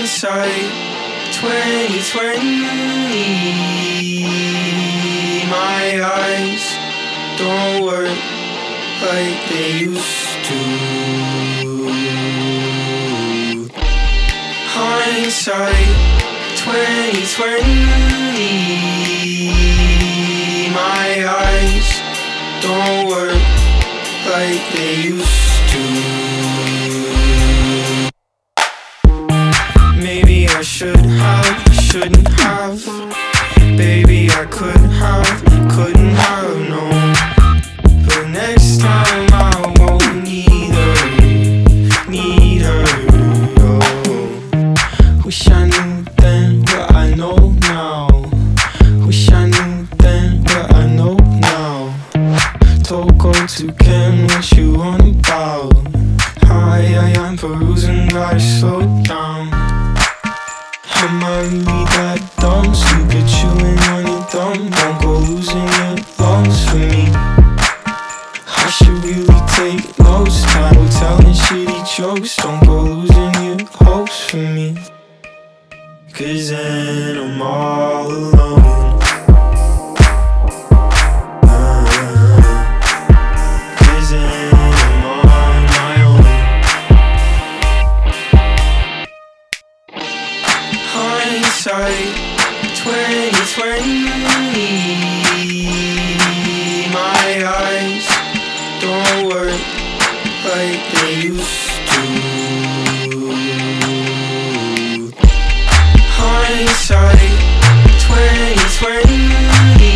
Hindsight 2020. My eyes don't work like they used to. Hindsight 2020. My eyes don't work like they used to. Maybe I should have, shouldn't have. Baby, I could have, couldn't have known. But next time I won't need her, need her. Oh. Wish I knew then what I know now. Wish I knew then what I know now. Told go to Ken what you on about. Hi, I'm perusing, gotta slow down. Am I really that dumb? Stupid chewing on your thumb. Don't go losing your lungs for me. I should really take notes. Time telling shitty jokes. Don't go losing your hopes for me. Cause then I'm all alone. Cause then I'm on my own. Hindsight 2020. My eyes don't work like they used to. Hindsight 2020.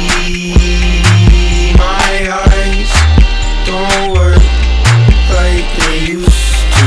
My eyes don't work like they used to.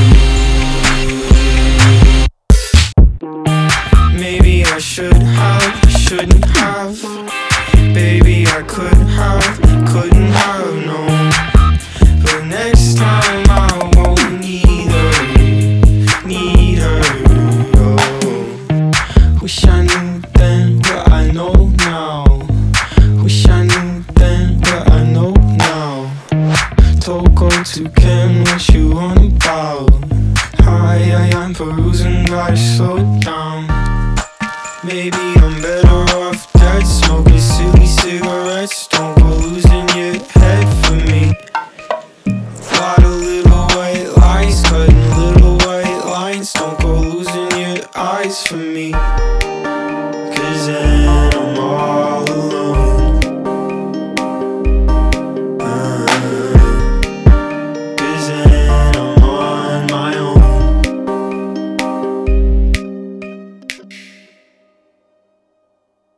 Maybe I should have, shouldn't have. Baby, I could have, couldn't have known. But next time I won't need her, need her. Oh. Wish I knew then what I know now. Wish I knew then what I know now. Told go to Ken what you on about. Hi, I'm perusing, gotta slow down. Maybe I'm better.